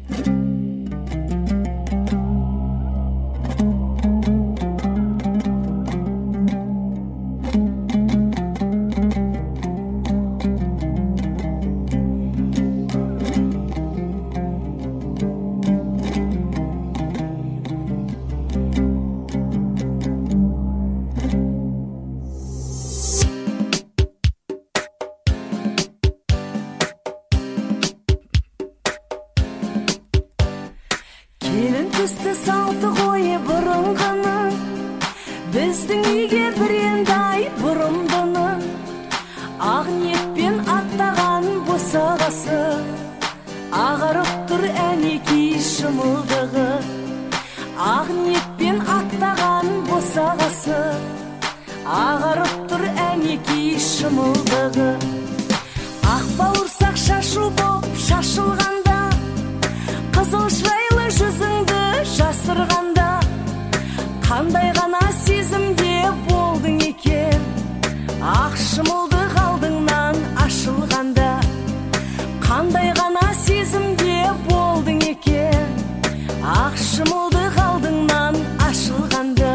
Келін түсті салты қойы бұрынғаны, біздің үйге бірендай бұрымдыны, ақ ниетпен аттаған босағасы, ағарып тұр әнекей шымылдығы. Ақ ниетпен аттаған босағасы, ағарып тұр әнекей шымылдығы. Ақ бауырсақ шашу боп шашылғанда, қызыл шырайлы жүзіңді жасырғанда, қандай ғана сезімде болдың екен. Ақ шымылдық алдыңнан ашылғанда, қандай ғана сезімде болдың екен. Ақ шымылдық алдыңнан ашылғанда.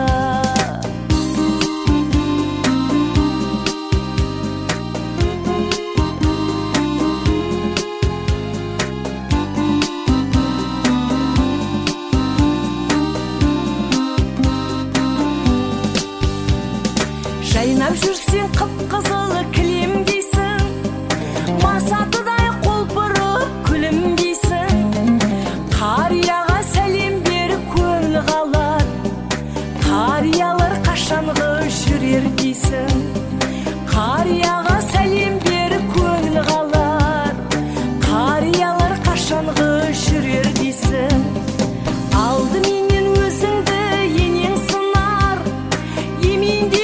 Жайнап жүрсең қып-қызыл кілем дейсің, масатыдай қолпырып күлім дейсің. Қарияға сәлем беріп көңіл қалар, қариялар қашанғы жүрер дейсің. Қарияға сәлем беріп көңіл қалар, қариялар қашанғы жүрер дейсің. Алдыменен өзіңді енең сынар, емендей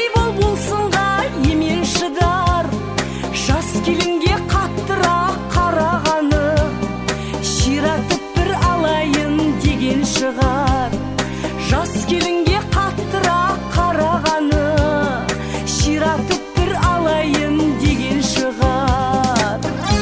жас келінге қаттырақ қарағаны, ширатып бір алайын деген шығар. Жас келінге қаттырақ қарағаны, ширатып бір алайын деген шығар.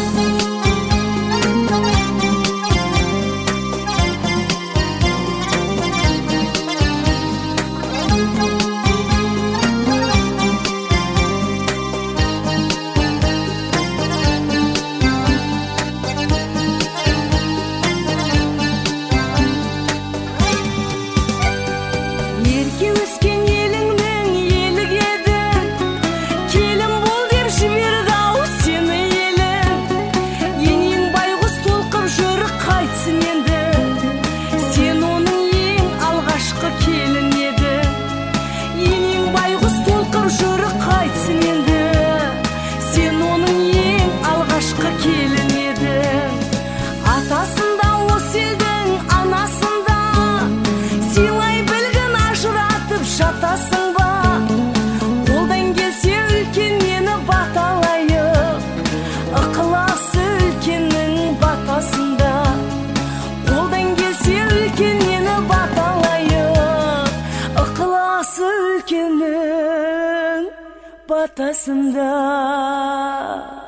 Ерке өскен еліңнің елік еді, келін бол деп жіберді-ау сені елің. Енең байғұс толқып жүр қайтсын енді, сен оның ең алғашқы келін еді. Енең байғұс толқып жүр қайтсын енді, сен оның ең алғашқы келін еді. Атасында осы елдің анасында, сыйлай білгін ажыратып жатасың ба? Қолдан келсе үлкен мені баталайық, ықыласы үлкеннің батасында. Қолдан келсе үлкен мені баталайық, ықыласы үлкеннің батасында.